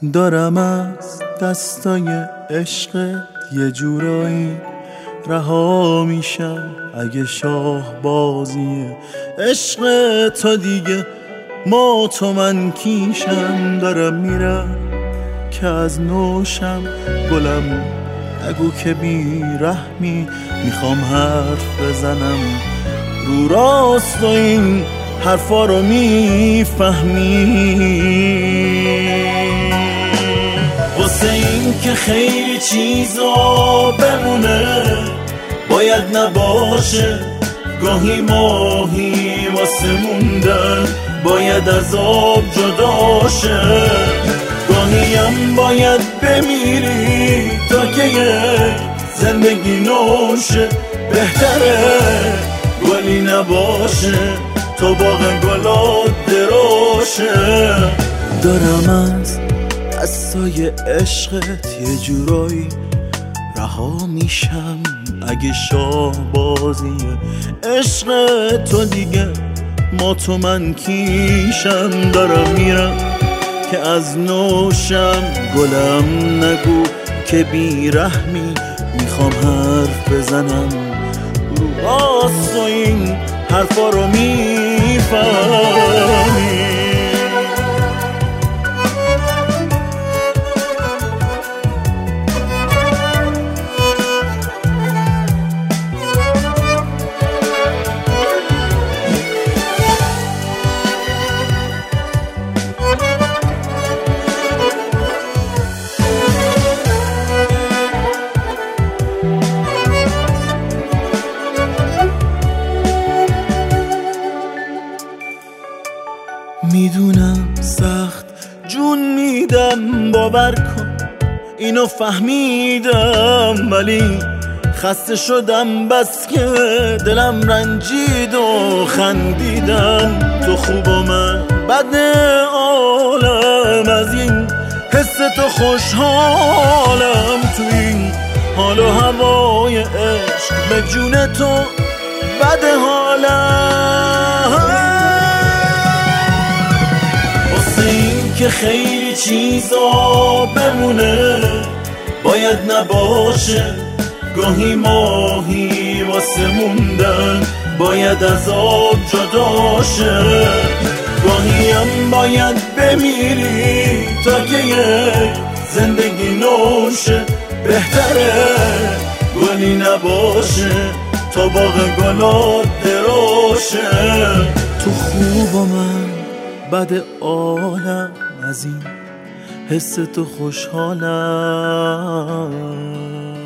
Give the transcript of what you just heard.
دارم از دستای عشقت یه جورایی رها میشم. اگه شاه بازی عشق تا دیگه ما تو من کیشم. دارم میرم که از نوشم گلم نگو که بی رحمی. میخوام حرف بزنم رو راست و این حرفا رو میفهمی. واسه این که خیلی چیزا بمونه باید نباشه، گاهی ماهی واسه موندن باید از آب جدا شه. گاهی هم باید بمیری تا که یک زندگی نوشه. بهتره گلی نباشه تا باغ گلات دروشه. دارم از دستای عشقت یه جورایی رها میشم. اگه شاه بازی عشق تو دیگه ما تو من کیشم. دارم میرم که از نوشم گلم نگو که بی رحمی. میخوام حرف بزنم رو راست و این حرفا رو میفهمی. میدونم سخت جون میدم باور کن اینو فهمیدم، ولی خسته شدم بس که دلم رنجید و خندیدم. تو خوب و من بد عالم، از این حس تو خوشحالم. تو این حال و هوای عشق به جون تو بد حالم. که خیلی چیزا بمونه باید نباشه، گاهی ماهی واسه موندن باید از آب جدا شه. گاهی هم باید بمیری تا که یک زندگی نوشه. بهتره گلی نباشه تا باغ گلات دروشه. تو خوب و من بد عالم، از این حس تو خوشحالم.